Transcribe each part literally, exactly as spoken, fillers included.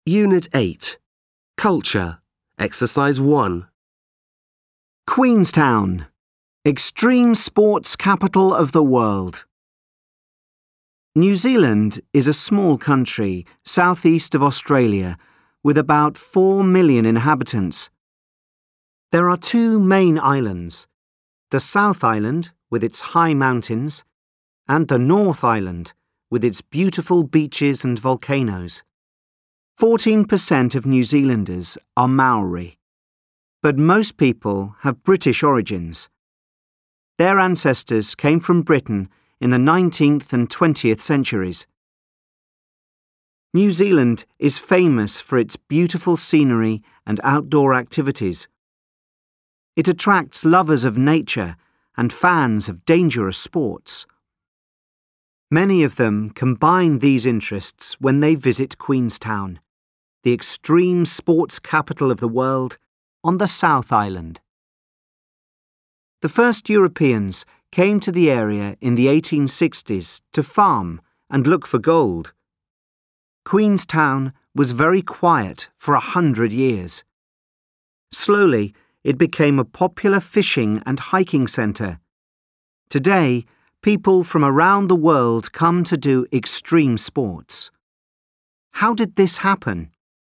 Unit eight. Culture. Exercise one. Queenstown, extreme sports capital of the world. New Zealand is a small country southeast of Australia with about four million inhabitants. There are two main islands, the South Island with its high mountains and the North Island with its beautiful beaches and volcanoes. fourteen percent of New Zealanders are Maori, but most people have British origins. Their ancestors came from Britain in the nineteenth and twentieth centuries. New Zealand is famous for its beautiful scenery and outdoor activities. It attracts lovers of nature and fans of dangerous sports. Many of them combine these interests when they visit Queenstown, the extreme sports capital of the world, on the South Island. The first Europeans came to the area in the eighteen sixties to farm and look for gold. Queenstown was very quiet for a hundred years. Slowly, it became a popular fishing and hiking centre. Today, people from around the world come to do extreme sports. How did this happen?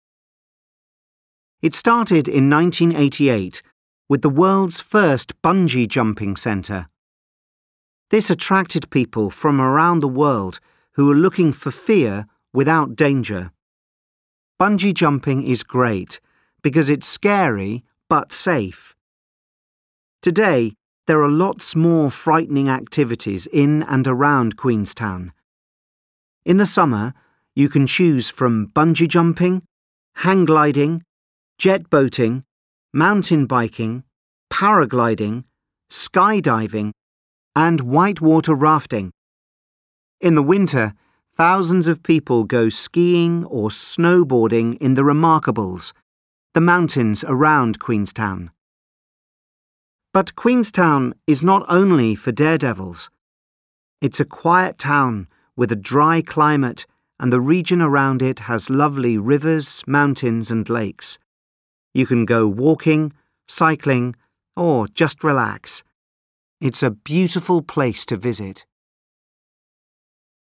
It started in nineteen eighty-eight with the world's first bungee jumping centre. This attracted people from around the world who were looking for fear without danger. Bungee jumping is great because it's scary but safe. Today, there are lots more frightening activities in and around Queenstown. In the summer, you can choose from bungee jumping, hang gliding, jet boating, mountain biking, paragliding, skydiving, and whitewater rafting. In the winter, thousands of people go skiing or snowboarding in the Remarkables, the mountains around Queenstown. But Queenstown is not only for daredevils. It's a quiet town with a dry climate, and the region around it has lovely rivers, mountains, and lakes. You can go walking, cycling, or just relax. It's a beautiful place to visit.